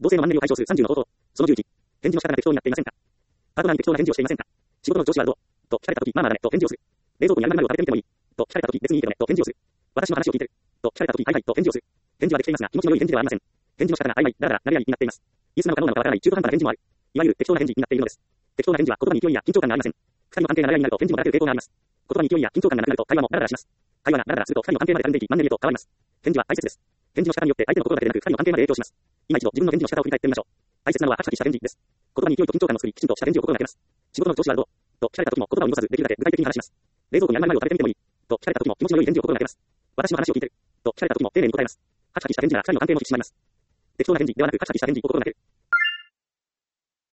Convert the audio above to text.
同性のマンネリを解消する30の方法。その11。返事の仕方が適当になっていませんか？パートナーに適当な返事をしていませんか？仕事の上司はどうと聞かれたとき、まあまあだねと返事をする。冷蔵庫にある何を食べてみてもいいと聞かれたとき、別にいいけどねと返事をする。私の話を聞いてると聞かれたとき、はいはいと返事をする。返事はできていますが、気持ちの良い返事ではありません。返事の仕方が曖昧、だらだら、なれ合いになっています。イエスなのかノーなのかわからない中途半端な返事もある。いわゆる適当な返事になっているのです。適当な返事は言葉に勢いや緊張感がありません。二人の関係がなれ合いになると返事もだらける傾向があります。言葉に勢いや緊張感がなくなると会話もダラダラします。会話がダラダラすると二人の関係まで絡んでいきマンネリへと変わります。返事は大切です。返事の仕方によって相手の心だけでなく二人の関係まで影響します。今一度自分の返事の仕方を振り返ってみましょう。大切なのはハキハキした返事です。言葉に勢いと緊張感を作り、きちんとした返事を心がけます。仕事の調子はどうと聞かれた時も言葉を濁さずできるだけ具体的に話します。冷蔵庫にある何を食べてみてもいいと聞かれた時も気持ちの良い返事を心がけます。私の話を聞いてると聞かれた時も丁寧に答えます。ハキハキした返事が二人の関係も引き締まります。適当な返事ではなくハキハキした返事を心がける。